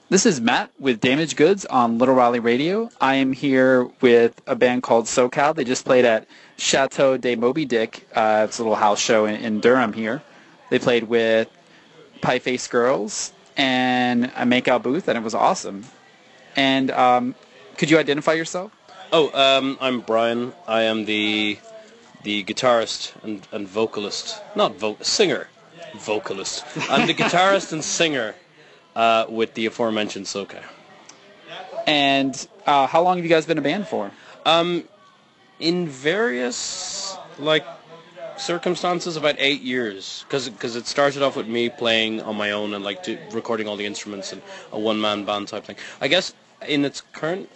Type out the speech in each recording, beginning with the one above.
This is Matt with Damaged Goods on Little Raleigh Radio. I am here with a band called SoCal. They just played at Chateau de Moby Dick. It's a little house show in Durham here. They played with Pie Face Girls and a Makeout Booth, and it was awesome. And could you identify yourself? I'm Brian. I am the guitarist and vocalist. Singer. Vocalist. I'm the guitarist and singer with the aforementioned SoCal. And how long have you guys been a band for? In various circumstances, about 8 years, because it started off with me playing on my own and recording all the instruments and a one-man band type thing. I guess in its current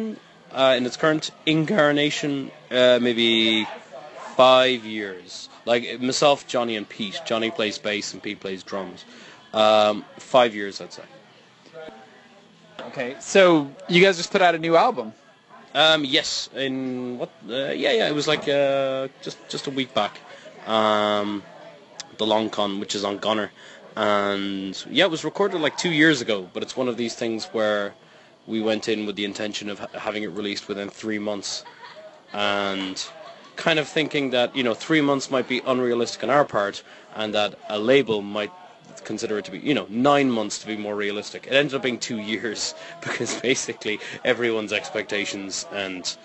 incarnation, maybe 5 years. Like myself, Johnny, and Pete. Johnny plays bass and Pete plays drums. 5 years, I'd say. Okay, so you guys just put out a new album. Yes, in what? It was just a week back. The Long Con, which is on Gunner, and it was recorded 2 years ago. But it's one of these things where we went in with the intention of having it released within 3 months, and kind of thinking that 3 months might be unrealistic on our part, and that a label might consider it to be 9 months to be more realistic. It ended up being 2 years because basically everyone's expectations and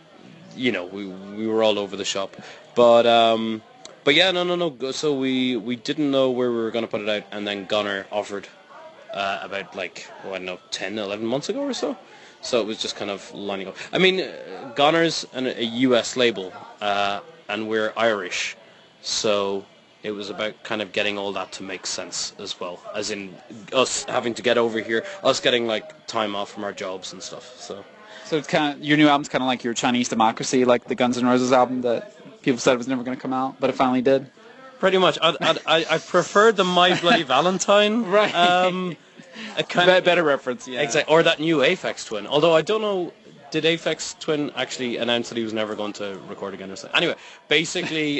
we were all over the shop. But yeah, no. So we didn't know where we were going to put it out, and then Gunner offered about 10, 11 months ago or so. So it was just kind of lining up. I mean, Gunner's a US label, and we're Irish, so it was about kind of getting all that to make sense as well, as in us having to get over here, us getting time off from our jobs and stuff. So it's kind of, your new album's kind of like your Chinese Democracy, like the Guns N' Roses album that people said was never going to come out, but it finally did. Pretty much. I preferred the My Bloody Valentine. Right. Better reference, yeah. Exactly. Or that new Aphex Twin. Although I don't know, did Aphex Twin actually announce that he was never going to record again or something? Anyway, basically,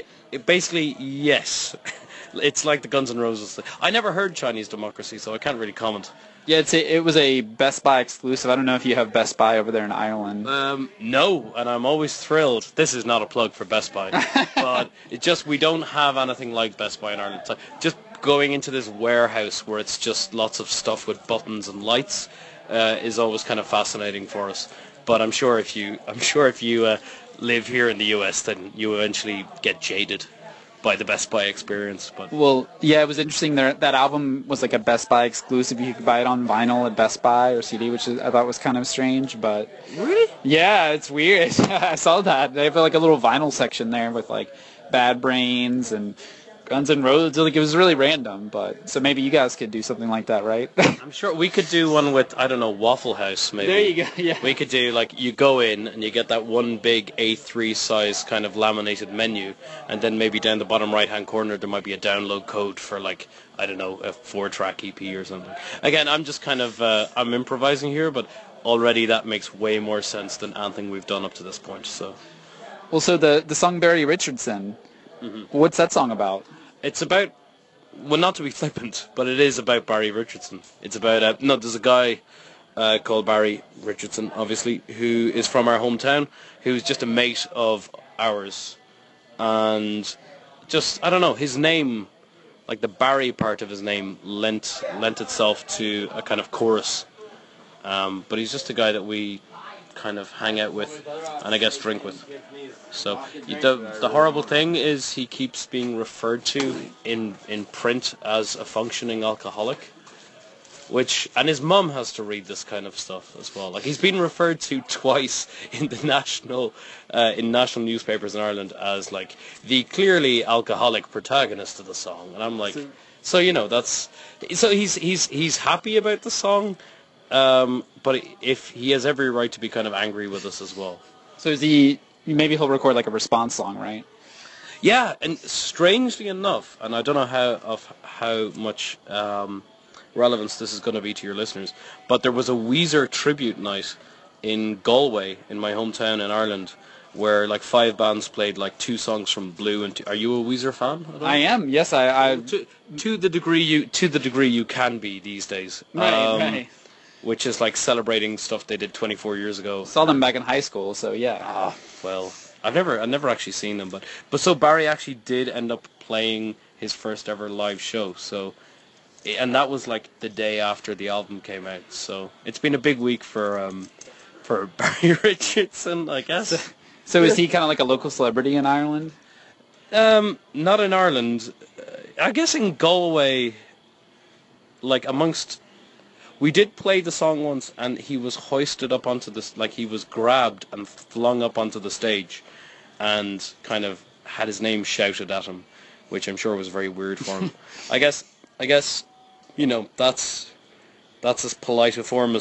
yes. It's like the Guns N' Roses thing. I never heard Chinese Democracy, so I can't really comment. Yeah, it was a Best Buy exclusive. I don't know if you have Best Buy over there in Ireland. No, and I'm always thrilled. This is not a plug for Best Buy, but we don't have anything like Best Buy in Ireland. So just going into this warehouse where it's just lots of stuff with buttons and lights is always kind of fascinating for us. But I'm sure if you live here in the US, then you eventually get jaded by the Best Buy experience. But well, yeah, it was interesting. That album was like a Best Buy exclusive. You could buy it on vinyl at Best Buy or CD, which I thought was kind of strange. But really, yeah, it's weird. I saw that they have a little vinyl section there with Bad Brains and Guns N' Roses. It was really random, but so maybe you guys could do something like that, right? I'm sure we could do one with, I don't know, Waffle House maybe. There you go, yeah. We could do you go in and you get that one big A3 size kind of laminated menu, and then maybe down the bottom right hand corner there might be a download code for I don't know, a 4-track EP or something. Again, I'm just kind of I'm improvising here, but already that makes way more sense than anything we've done up to this point. So well, so the song Barry Richardson, what's that song about? It's about, well, not to be flippant, but it is about Barry Richardson. It's about, there's a guy called Barry Richardson, obviously, who is from our hometown, who's just a mate of ours. And just, I don't know, his name, the Barry part of his name, lent itself to a kind of chorus. But he's just a guy that we kind of hang out with and I guess drink with. So the horrible thing is he keeps being referred to in print as a functioning alcoholic, and his mum has to read this kind of stuff as well. He's been referred to twice in the national newspapers in Ireland as the clearly alcoholic protagonist of the song, and I'm he's happy about the song. But if he has every right to be kind of angry with us as well. So maybe he'll record a response song, right? Yeah, and strangely enough, and I don't know how much relevance this is going to be to your listeners, but there was a Weezer tribute night in Galway, in my hometown in Ireland, where 5 bands played 2 songs from Blue. And are you a Weezer fan? I am. Yes, I to the degree you can be these days. Right. which is like celebrating stuff they did 24 years ago. Saw them back in high school, so yeah. Well, I've never actually seen them, but so Barry actually did end up playing his first ever live show. So, and that was like the day after the album came out. So it's been a big week for Barry Richardson, I guess. So is he kind of like a local celebrity in Ireland? Not in Ireland. I guess in Galway, like amongst. We did play the song once, and he was hoisted up onto this, like he was grabbed and flung up onto the stage, and kind of had his name shouted at him, which I'm sure was very weird for him. I guess, you know, that's as polite a form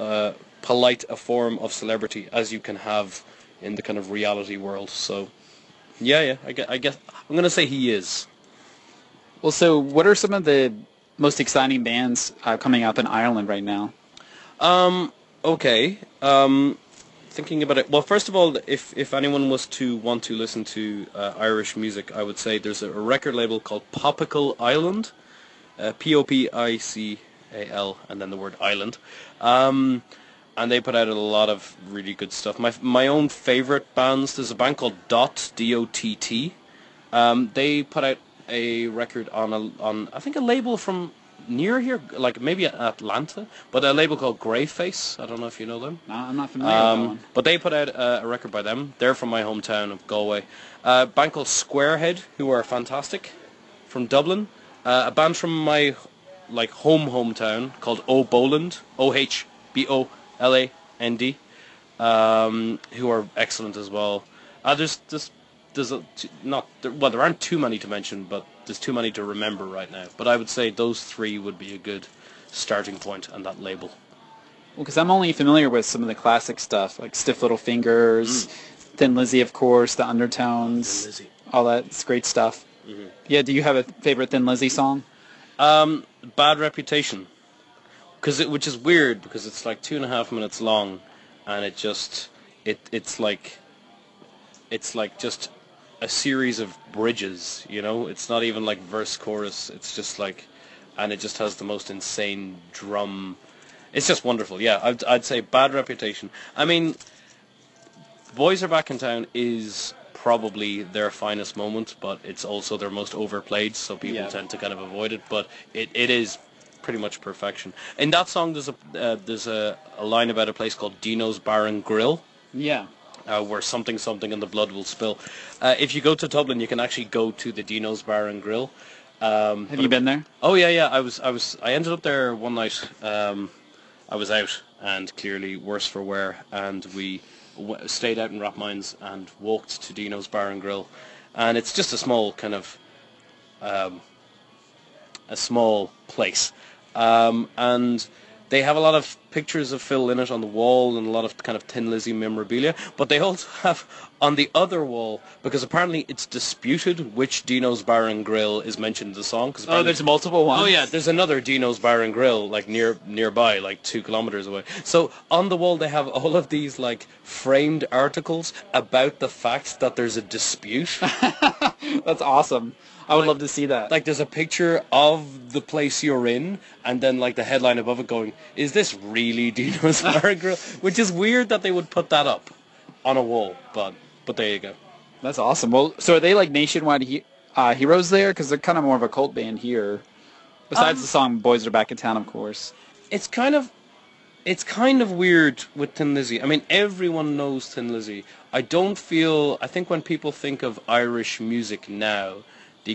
of celebrity as you can have in the kind of reality world. So, yeah, I guess I'm gonna say he is. Well, so what are some of the most exciting bands coming up in Ireland right now? Okay. Thinking about it. Well, first of all, if anyone was to want to listen to Irish music, I would say there's a record label called Popical Island, Popical, and then the word island. And they put out a lot of really good stuff. My own favorite bands. There's a band called Dot, D-O-T-T. They put out a record on I think a label from near here, like maybe Atlanta, but a label called Greyface. I don't know if you know them. No, I'm not familiar with that one. But they put out a record by them. They're from my hometown of Galway. A band called Squarehead, who are fantastic, from Dublin. A band from my hometown called O'Boland, Ohboland, who are excellent as well. There aren't too many to mention, but there's too many to remember right now. But I would say those three would be a good starting point on that label. Well, because I'm only familiar with some of the classic stuff, like Stiff Little Fingers, Thin Lizzy, of course, the Undertones, all that. It's great stuff. Mm-hmm. Yeah, do you have a favorite Thin Lizzy song? Bad Reputation. Which is weird, because it's like 2.5 minutes long, and it's like just a series of bridges, you know? It's not even like verse chorus, it's just like, and it just has the most insane drum. It's just wonderful. Yeah, I'd say Bad Reputation. I mean, Boys Are Back in Town is probably their finest moment, but it's also their most overplayed, so people tend to kind of avoid it, but it is pretty much perfection. In that song there's a line about a place called Dino's Bar and Grill. Yeah. Where something and the blood will spill. If you go to Dublin, you can actually go to the Dino's Bar and Grill. Have you been there? Oh yeah. I ended up there one night. I was out, and clearly worse for wear, and we stayed out in Rathmines and walked to Dino's Bar and Grill, and it's just a small kind of a small place, and they have a lot of pictures of Phil Lynott on the wall and a lot of kind of Thin Lizzy memorabilia, but they also have on the other wall, because apparently it's disputed which Dino's Bar and Grill is mentioned in the song. There's multiple ones? Oh yeah, there's another Dino's Bar and Grill like nearby, like 2 kilometers away. So on the wall they have all of these like framed articles about the fact that there's a dispute. That's awesome. I would love to see that. Like there's a picture of the place you're in, and then like the headline above it going, "Is this really Dino's Bar and Grill?" Which is weird that they would put that up on a wall, but there you go. That's awesome. Well, so are they like nationwide heroes there? Because they're kind of more of a cult band here. Besides the song "Boys Are Back in Town," of course. It's kind of weird with Thin Lizzy. I mean, everyone knows Thin Lizzy. I think when people think of Irish music now, the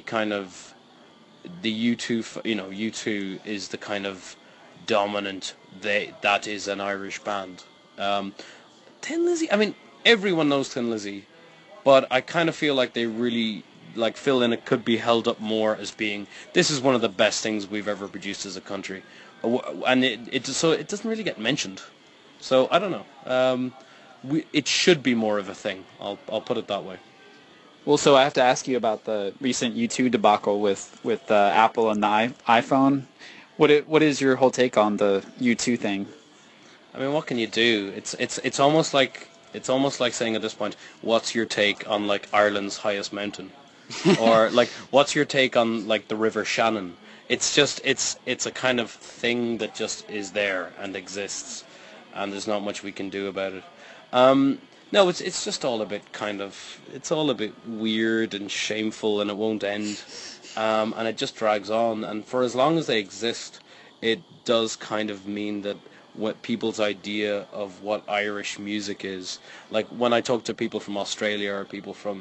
U2, U2 is the kind of dominant, that is an Irish band. Thin Lizzy, I mean, everyone knows Thin Lizzy, but I kind of feel like they really, like Phil Lynott could be held up more as being, this is one of the best things we've ever produced as a country. And it doesn't really get mentioned. So, I don't know. It should be more of a thing. I'll put it that way. Well, so I have to ask you about the recent U2 debacle with Apple and the iPhone. What is your whole take on the U2 thing? I mean, what can you do? It's almost like saying at this point, what's your take on like Ireland's highest mountain, or like what's your take on like the River Shannon? it's a kind of thing that just is there and exists, and there's not much we can do about it. No, it's just all a bit it's all a bit weird and shameful, and it won't end, and it just drags on. And for as long as they exist, it does kind of mean that what people's idea of what Irish music is, like when I talk to people from Australia or people from,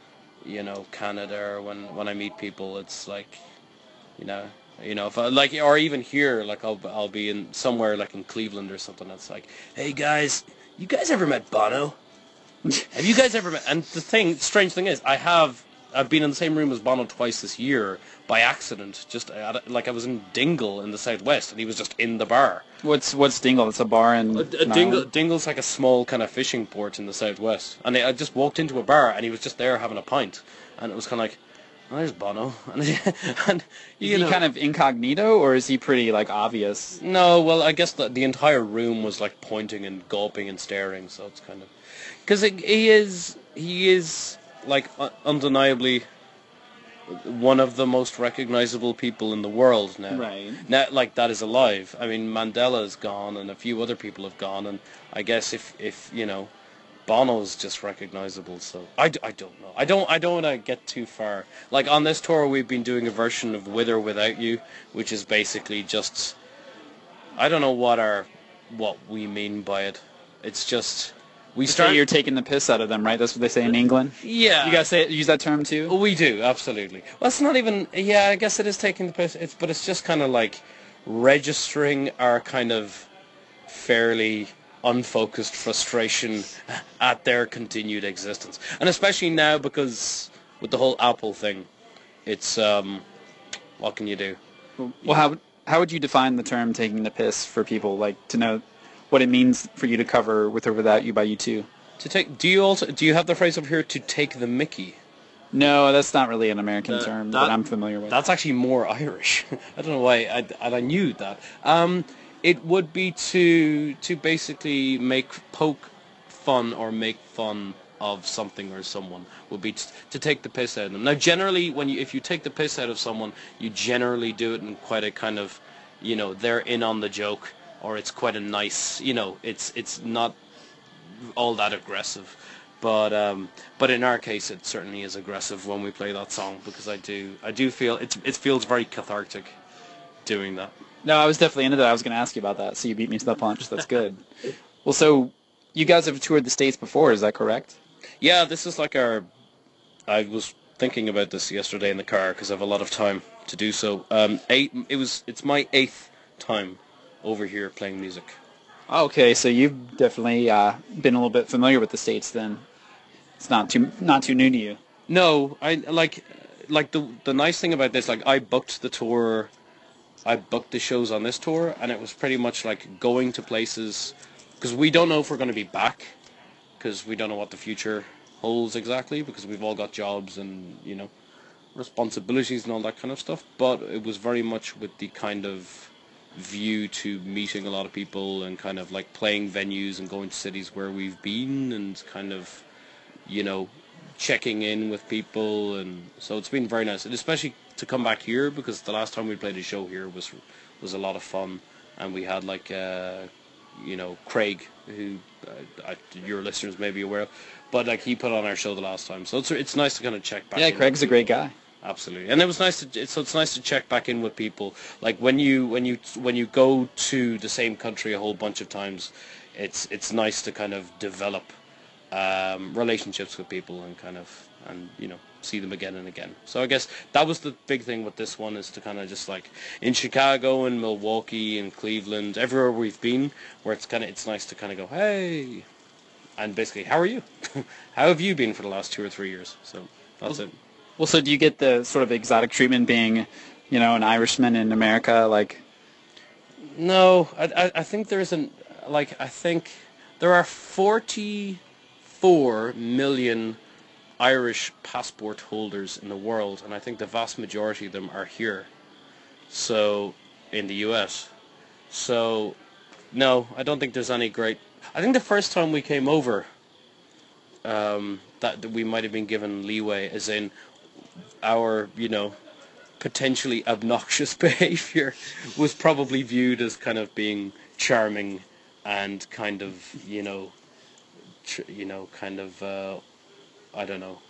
Canada, or when I meet people, it's like, if I, like, or even here, like I'll be in somewhere like in Cleveland or something. It's like, hey guys, you guys ever met Bono? Have you guys ever met? And strange thing is, I've been in the same room as Bono twice this year by accident. Just like I was in Dingle in the southwest, and he was just in the bar. What's Dingle? It's a bar in Dingle's like a small kind of fishing port in the southwest, and I just walked into a bar, and he was just there having a pint, and it was kind of like, oh, there's Bono, and is he kind of incognito, or is he pretty like obvious? No, well, I guess the entire room was like pointing and gulping and staring, so it's kind of because he is like undeniably one of the most recognizable people in the world now. Right. Now, like, that is alive. I mean, Mandela's gone, and a few other people have gone, and I guess if Bono's just recognizable. So I don't know. I don't want to get too far. Like on this tour, we've been doing a version of With or Without You, which is basically just, I don't know what we mean by it. It's just. You're taking the piss out of them, right? That's what they say in England? Yeah. You guys use that term too? We do, absolutely. Well, it's not even, I guess it is taking the piss, but it's just kind of like registering our kind of fairly unfocused frustration at their continued existence. And especially now, because with the whole Apple thing, it's, what can you do? Well, how would you define the term taking the piss for people, like, to know what it means for you to cover With or Without You by U2? Do you have the phrase up here, to take the mickey? No, that's not really an American term that I'm familiar with. That's actually more Irish. I don't know why I knew that. It would be to basically poke fun or make fun of something or someone, would be to take the piss out of them. Now, generally, if you take the piss out of someone, you generally do it in quite a kind of, they're in on the joke, or it's quite a nice, it's not all that aggressive. But in our case, it certainly is aggressive when we play that song, because I do feel it feels very cathartic doing that. No, I was definitely into that. I was going to ask you about that, so you beat me to the punch. That's good. Well, so you guys have toured the States before, is that correct? Yeah, this is like I was thinking about this yesterday in the car because I have a lot of time to do so. It's my 8th time over here playing music. Okay, so you've definitely been a little bit familiar with the States then. It's not too new to you. No, I like the nice thing about this, like I booked the shows on this tour, and it was pretty much like going to places, because we don't know if we're going to be back, because we don't know what the future holds exactly, because we've all got jobs and responsibilities and all that kind of stuff. But it was very much with the kind of view to meeting a lot of people and kind of like playing venues and going to cities where we've been and kind of checking in with people. And so it's been very nice, and especially to come back here, because the last time we played a show here was a lot of fun, and we had like Craig, who your listeners may be aware of, but like he put on our show the last time, so it's nice to kind of check back. Yeah, Craig's a great guy. Absolutely, and it was nice it's nice to check back in with people. Like when you go to the same country a whole bunch of times, it's nice to kind of develop relationships with people and see them again and again. So I guess that was the big thing with this one, is to kind of just like in Chicago and Milwaukee and Cleveland, everywhere we've been, where it's nice to kind of go, hey, and basically, how are you? How have you been for the last 2 or 3 years? So that's it. Well, so do you get the sort of exotic treatment being, an Irishman in America, like? No, I think I think there are 44 million Irish passport holders in the world, and I think the vast majority of them are here, so in the US. So no, I don't think there's any great. I think the first time we came over, that we might have been given leeway, as in our potentially obnoxious behavior was probably viewed as kind of being charming and kind of, kind of, I don't know.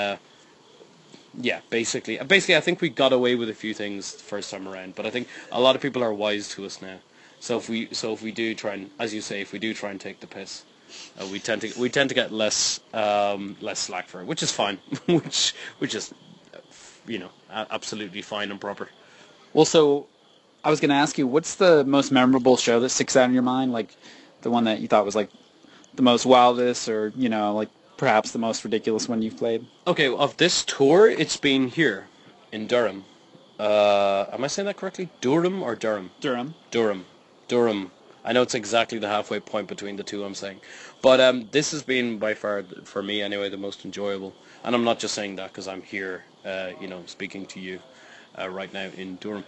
Yeah, basically, I think we got away with a few things the first time around, but I think a lot of people are wise to us now. So if we do try and, as you say, if we do try and take the piss, we tend to get less slack for it, which is fine, which is absolutely fine and proper. Well, so I was going to ask you, what's the most memorable show that sticks out in your mind? Like the one that you thought was like the most wildest, or like perhaps the most ridiculous one you've played? Okay, of this tour, it's been here in Durham. Am I saying that correctly? Durham or Durham? Durham. Durham. I know it's exactly the halfway point between the two I'm saying. But this has been by far, for me anyway, the most enjoyable. And I'm not just saying that because I'm here, speaking to you right now in Durham.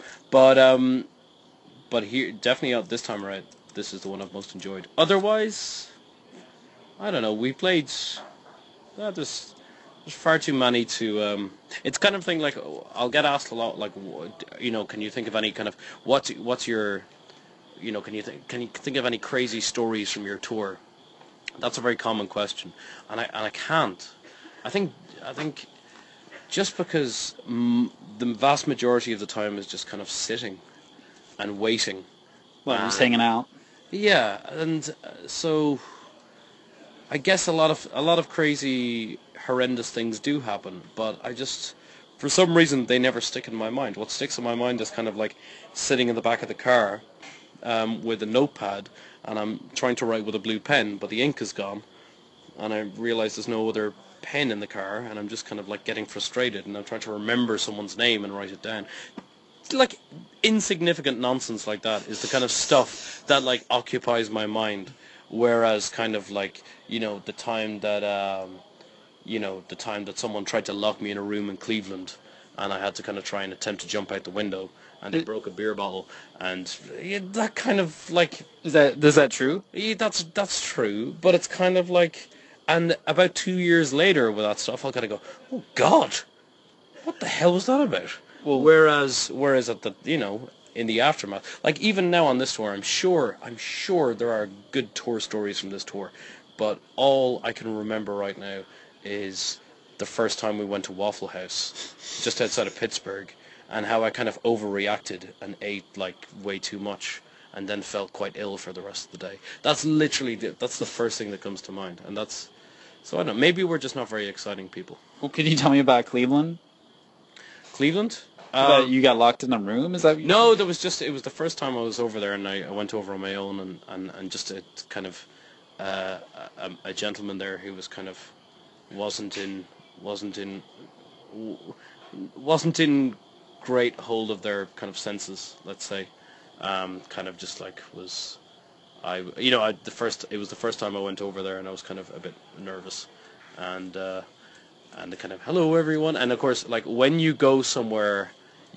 But here, definitely this time around, this is the one I've most enjoyed. Otherwise, I don't know, we played... there's far too many to... it's kind of thing like, I'll get asked a lot, like, can you think of any kind of... What's your... can you think of any crazy stories from your tour? That's a very common question, and I can't. I think just because the vast majority of the time is just kind of sitting and waiting. Well, just hanging out. Yeah, and so I guess a lot of crazy, horrendous things do happen, but I just, for some reason, they never stick in my mind. What sticks in my mind is kind of like sitting in the back of the car with a notepad, and I'm trying to write with a blue pen, but the ink is gone, and I realize there's no other pen in the car, and I'm just kind of like getting frustrated, and I'm trying to remember someone's name and write it down. Like insignificant nonsense like that is the kind of stuff that like occupies my mind, whereas kind of like the time that someone tried to lock me in a room in Cleveland, and I had to kind of try and attempt to jump out the window, and they broke a beer bottle, and that kind of like... Is that true? Yeah, that's true, but it's kind of like... And about 2 years later with that stuff, I'll kind of go, oh God, what the hell was that about? Well, whereas at the, in the aftermath, like even now on this tour, I'm sure there are good tour stories from this tour, but all I can remember right now is the first time we went to Waffle House, just outside of Pittsburgh, and how I kind of overreacted and ate like way too much, and then felt quite ill for the rest of the day. That's literally that's the first thing that comes to mind, and that's, so I don't know. Maybe we're just not very exciting people. Well, could you tell me about Cleveland? Cleveland? You got locked in a room? Is that? No, it was the first time I was over there, and I went over on my own, and just a kind of a gentleman there who was kind of wasn't in great hold of their kind of senses, let's say. Kind of just like was, it was the first time I went over there, and I was kind of a bit nervous, and the kind of hello everyone, and of course like when you go somewhere,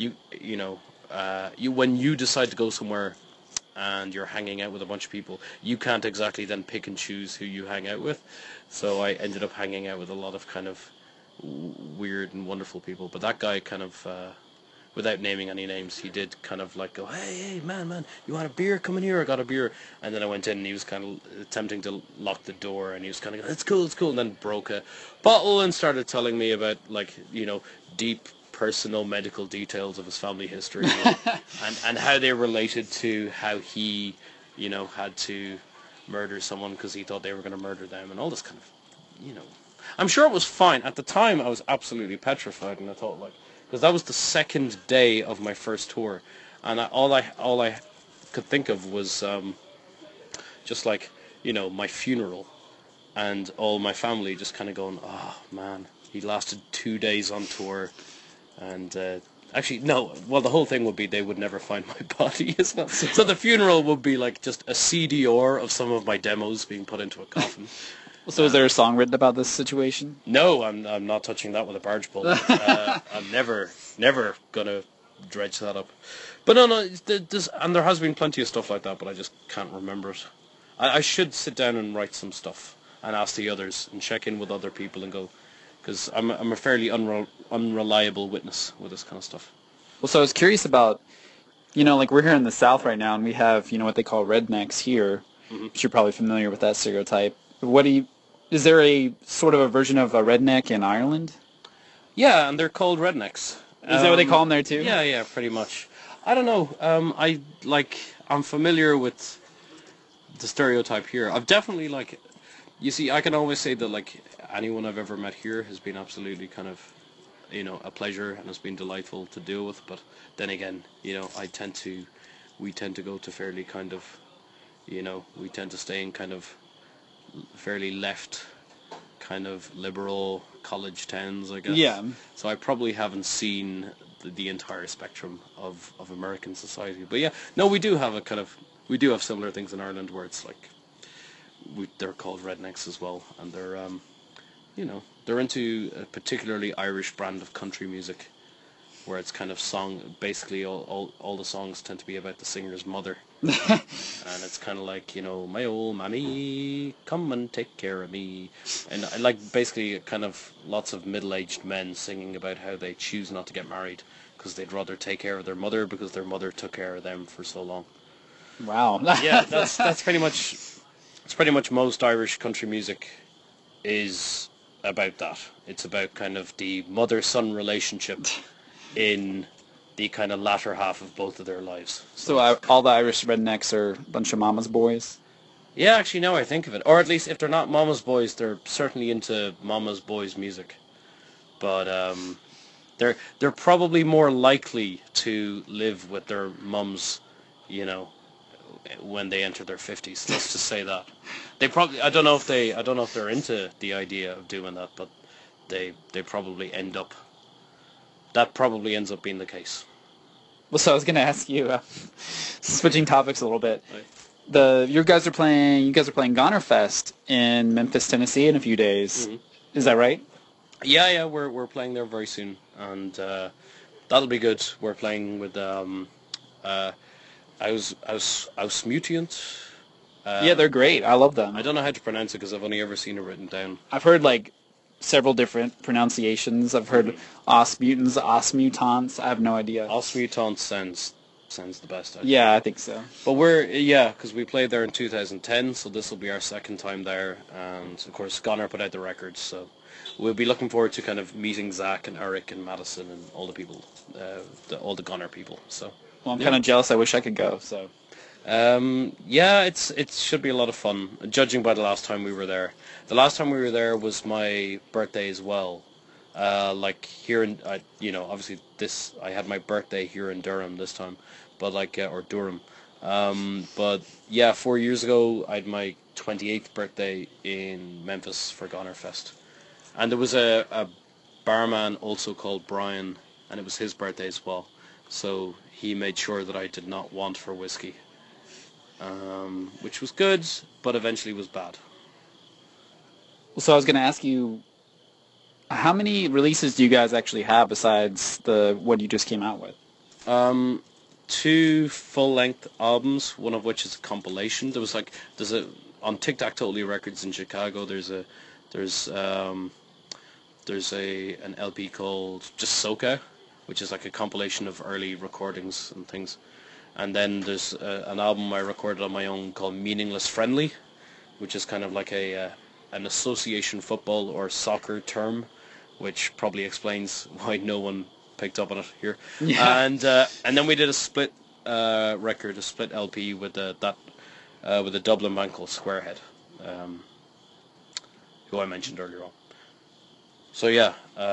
when you decide to go somewhere and you're hanging out with a bunch of people, you can't exactly then pick and choose who you hang out with. So I ended up hanging out with a lot of kind of weird and wonderful people, but that guy kind of without naming any names, he did kind of like go, hey man, you want a beer? Come in here, I got a beer. And then I went in, and he was kind of attempting to lock the door, and he was kind of going, it's cool, and then broke a bottle and started telling me about like deep personal medical details of his family history and how they related to how he had to murder someone because he thought they were going to murder them, and all this kind of I'm sure it was fine at the time. I was absolutely petrified, and I thought like, because that was the second day of my first tour, and all I could think of was just like my funeral, and all my family just kind of going, oh man, he lasted 2 days on tour, and actually no, well the whole thing would be they would never find my body, isn't it? So the funeral would be like just a CDR of some of my demos being put into a coffin. So is there a song written about this situation? No, I'm not touching that with a barge pole. I'm never gonna dredge that up. But no, and there has been plenty of stuff like that, but I just can't remember it. I should sit down and write some stuff and ask the others and check in with other people and go, because I'm a fairly unreliable witness with this kind of stuff. Well, so I was curious about, like we're here in the South right now, and we have, what they call rednecks here. Mm-hmm. Which you're probably familiar with that stereotype. Is there a sort of a version of a redneck in Ireland? Yeah, and they're called rednecks. Is that what they call them there too? Yeah, pretty much. I don't know. I'm familiar with the stereotype here. I've definitely you see, I can always say that anyone I've ever met here has been absolutely kind of, a pleasure and has been delightful to deal with. But then again, we tend to go to fairly kind of, we tend to stay in kind of fairly left, kind of liberal college towns, I guess. Yeah. So I probably haven't seen the entire spectrum of American society. But yeah, no, we do have similar things in Ireland where it's they're called rednecks as well, and they're they're into a particularly Irish brand of country music, where it's kind of basically all the songs tend to be about the singer's mother. And it's kind of my old mammy, come and take care of me. And basically kind of lots of middle-aged men singing about how they choose not to get married because they'd rather take care of their mother because their mother took care of them for so long. Wow. Yeah, that's pretty much most Irish country music is about that. It's about kind of the mother-son relationship in the kind of latter half of both of their lives. So all the Irish rednecks are a bunch of mama's boys? Yeah, actually, now I think of it. Or at least if they're not mama's boys, they're certainly into mama's boys music. But they're probably more likely to live with their mums, when they enter their 50s. Let's just say that. I don't know if they're into the idea of doing that, but they probably end up. That probably ends up being the case. Well, so I was going to ask you, switching topics a little bit. Right. You guys are playing Goner Fest in Memphis, Tennessee in a few days. Mm-hmm. Is that right? Yeah, we're playing there very soon, and that'll be good. We're playing with Ausmutant. Yeah, they're great. I love them. I don't know how to pronounce it because I've only ever seen it written down. I've heard several different pronunciations. I've heard Osmutants, Osmutants. I have no idea. Osmutants sounds the best. Yeah, I think so. But because we played there in 2010, so this will be our second time there, and of course Goner put out the records, so we'll be looking forward to kind of meeting Zach and Eric and Madison and all the people, all the Goner people. So. Well, I'm kind of jealous. I wish I could go. So. It should be a lot of fun, judging by the last time we were there. The last time we were there was my birthday as well. Here in, obviously I had my birthday here in Durham this time, but or Durham. But yeah, 4 years ago I had my 28th birthday in Memphis for Goner Fest. And there was a barman also called Brian, and it was his birthday as well. So he made sure that I did not want for whiskey. Which was good, but eventually was bad. So I was going to ask you, how many releases do you guys actually have besides the what you just came out with? 2 full-length albums, one of which is a compilation. On Tic Tac Totally Records in Chicago. There's an LP called just Soca, which is a compilation of early recordings and things. And then there's an album I recorded on my own called Meaningless Friendly, which is kind of an association football or soccer term, which probably explains why no one picked up on it here. Yeah. And then we did a split record, a split LP with a Dublin band called Squarehead, who I mentioned earlier on. So yeah,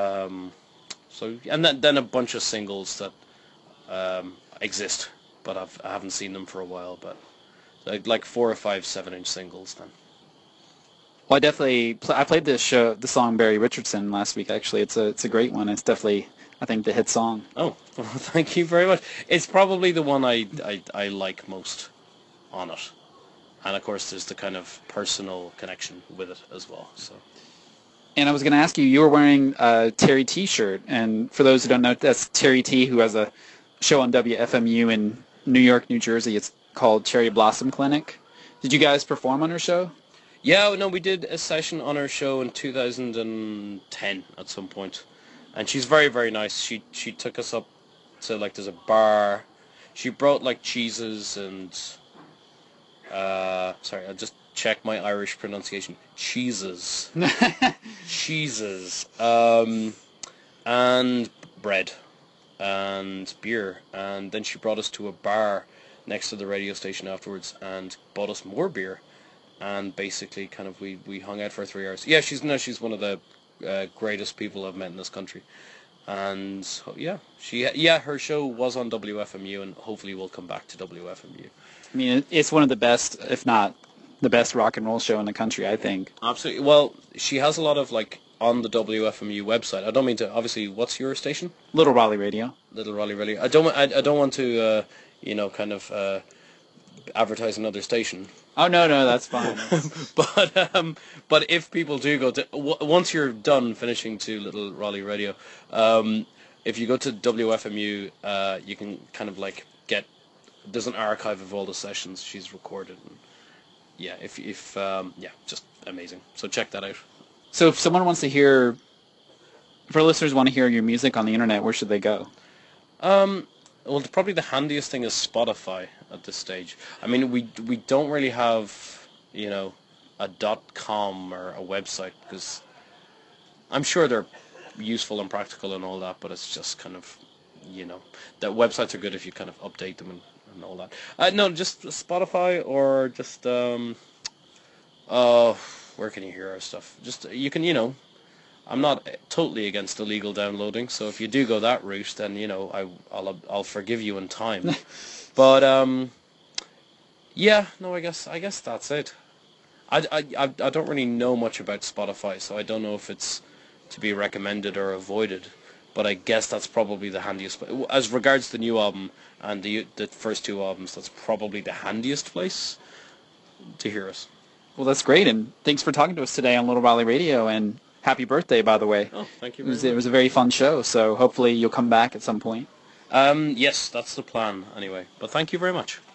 and then a bunch of singles that exist. But I haven't seen them for a while, but 4 or 5 7-inch singles then. Well, I played the song Barry Richardson last week. Actually, it's a great one. It's definitely, I think, the hit song. Oh, well, thank you very much. It's probably the one I like most on it, and of course there's the kind of personal connection with it as well. So. And I was going to ask you, you were wearing a Terry T shirt, and for those who don't know, that's Terry T, who has a show on WFMU in New York, New Jersey. It's called Cherry Blossom Clinic. Did you guys perform on her show? Yeah, no, we did a session on her show in 2010 at some point, and she's very, very nice. She took us up So like there's a bar. She brought like cheeses and sorry, I'll just check my Irish pronunciation. Cheeses. Cheeses. And bread and beer, and then she brought us to a bar next to the radio station afterwards and bought us more beer, and basically kind of we hung out for 3 hours. Yeah, she's one of the greatest people I've met in this country, and her show was on WFMU, and hopefully will come back to WFMU. I mean, it's one of the best, if not the best rock and roll show in the country, I think. Absolutely. Well, she has a lot of like on the WFMU website. I don't mean to. Obviously, what's your station? Little Raleigh Radio. Little Raleigh Radio. I don't want to kind of advertise another station. Oh no, that's fine. But if people do go to once you're done finishing to Little Raleigh Radio, if you go to WFMU, you can kind of like get. There's an archive of all the sessions she's recorded. And yeah, just amazing. So check that out. So if someone wants to hear, if our listeners want to hear your music on the internet, where should they go? Well, probably the handiest thing is Spotify at this stage. I mean, we don't really have, a .com or a website, because I'm sure they're useful and practical and all that, but it's just kind of, that websites are good if you kind of update them and all that. No, just Spotify or just, where can you hear our stuff? Just, you can, I'm not totally against illegal downloading, so if you do go that route, then, I'll forgive you in time. But, I guess that's it. I don't really know much about Spotify, so I don't know if it's to be recommended or avoided. But I guess that's probably the handiest. As regards the new album and the first two albums, that's probably the handiest place to hear us. Well, that's great, and thanks for talking to us today on Little Raleigh Radio, and happy birthday, by the way. Oh, thank you very much. It was a very fun show, so hopefully you'll come back at some point. Yes, that's the plan, anyway. But thank you very much.